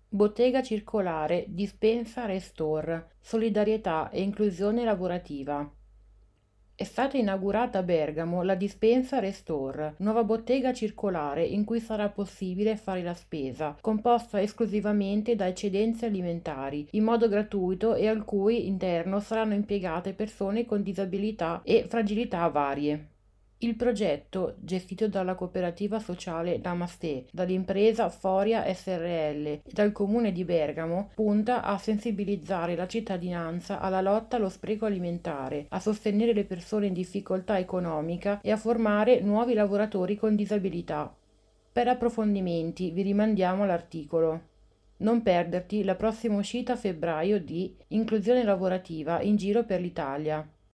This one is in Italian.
Bottega circolare, dispensa Restore, solidarietà e inclusione lavorativa. È stata inaugurata a Bergamo la dispensa Restore, nuova bottega circolare in cui sarà possibile fare la spesa, composta esclusivamente da eccedenze alimentari, in modo gratuito e al cui interno saranno impiegate persone con disabilità e fragilità varie. Il progetto, gestito dalla cooperativa sociale Namaste, dall'impresa Foria SRL e dal comune di Bergamo, punta a sensibilizzare la cittadinanza alla lotta allo spreco alimentare, a sostenere le persone in difficoltà economica e a formare nuovi lavoratori con disabilità. Per approfondimenti vi rimandiamo all'articolo. Non perderti la prossima uscita a febbraio di Inclusione lavorativa in giro per l'Italia.